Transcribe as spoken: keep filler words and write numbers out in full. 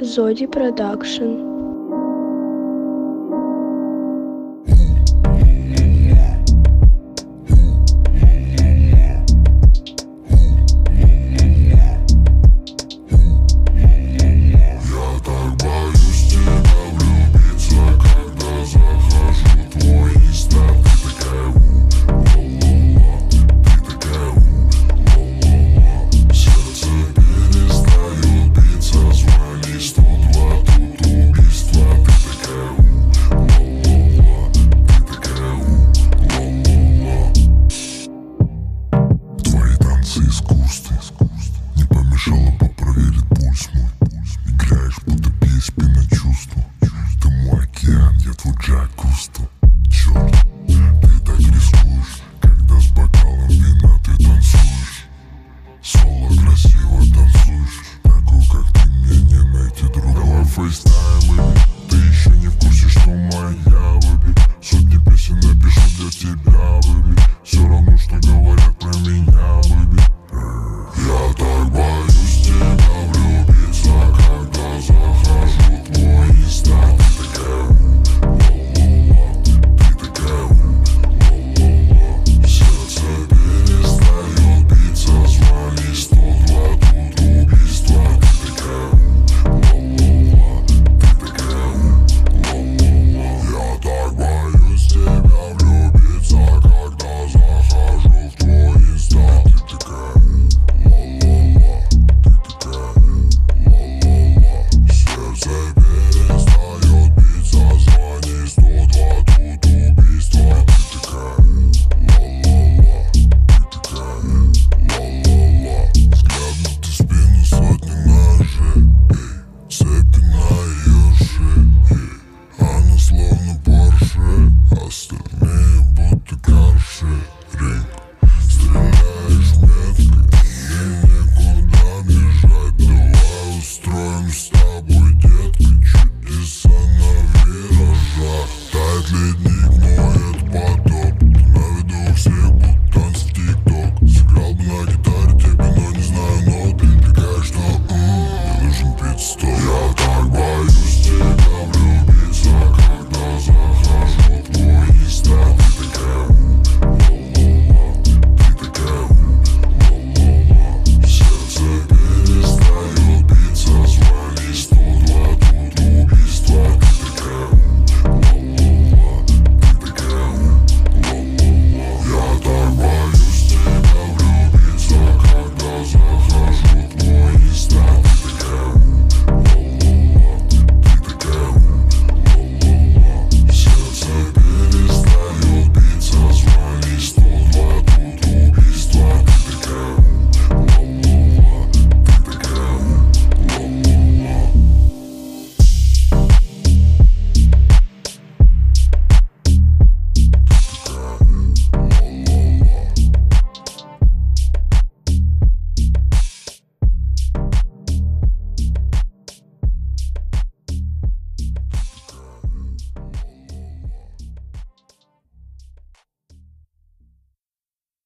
Zodi Production. Искусство не помешало бы проверить пульс мой. Играешь, будто пи на чувство. Ты мой океан, я твой Джак Кусто. Черт, ты так рискуешь, когда с бокалом вина ты танцуешь. Соло красиво танцуешь, такую, как ты, мне не найти друга. Давай фейстайм, или ты еще не в курсе, что моя выби. Сотни песен напишу для тебя.